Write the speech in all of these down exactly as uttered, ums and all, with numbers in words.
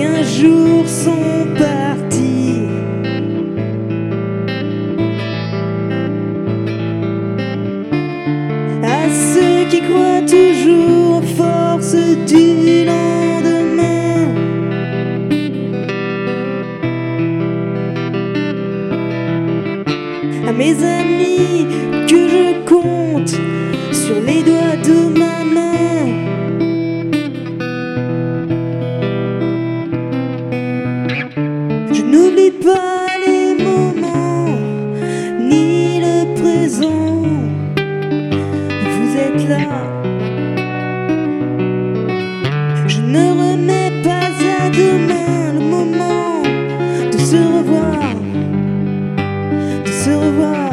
un jour sont partis. À ceux qui croient toujours aux forces du lendemain, à mes amis que je compte sur les doigts de ma main, je n'oublie pas les moments ni le présent. Vous êtes là, je ne remets pas à demain le moment de se revoir, de se revoir.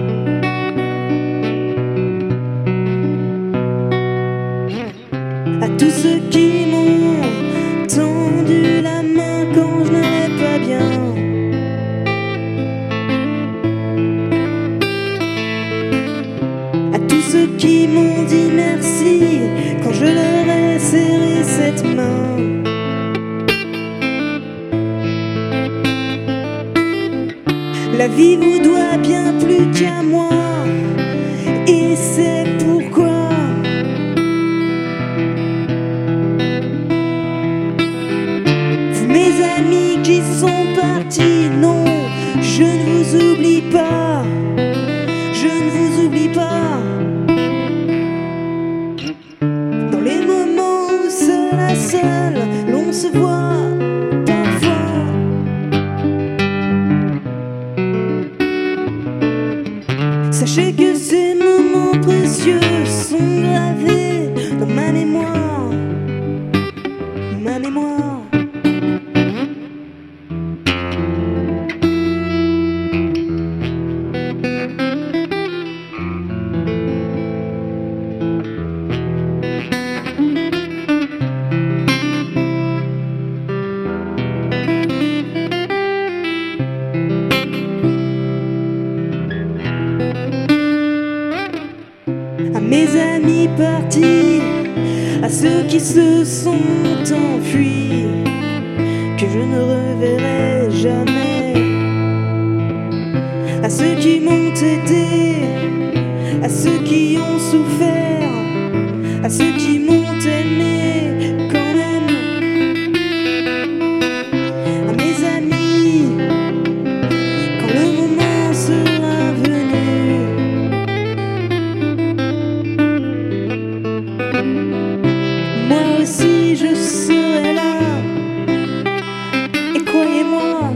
À tous ceux qui m'ont tendu la main quand je n'allais pas bien, à tous ceux qui m'ont dit merci quand je leur ai serré cette main. La vie vous doit bien plus qu'à moi, et c'est pourquoi vous, mes amis qui sont partis, non, je ne vous oublie pas, je ne vous oublie pas. Dans les moments où seul à seul l'on se voit parfois, sachez que ces moments précieux sont gravés dans ma mémoire, ma mémoire. À mes amis partis, à ceux qui se sont enfuis, que je ne reverrai jamais, à ceux qui m'ont aidé, à ceux qui ont souffert, à ceux qui m'ont aimé quand même, à mes amis, quand le moment sera venu, moi aussi je serai là, et croyez-moi,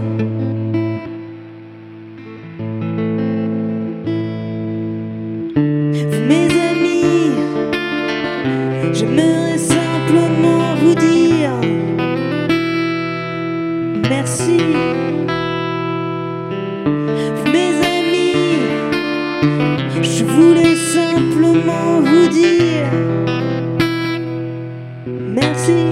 vous mes amis, j'aimerais simplement vous dire merci. Vous mes amis, je voulais simplement vous dire merci.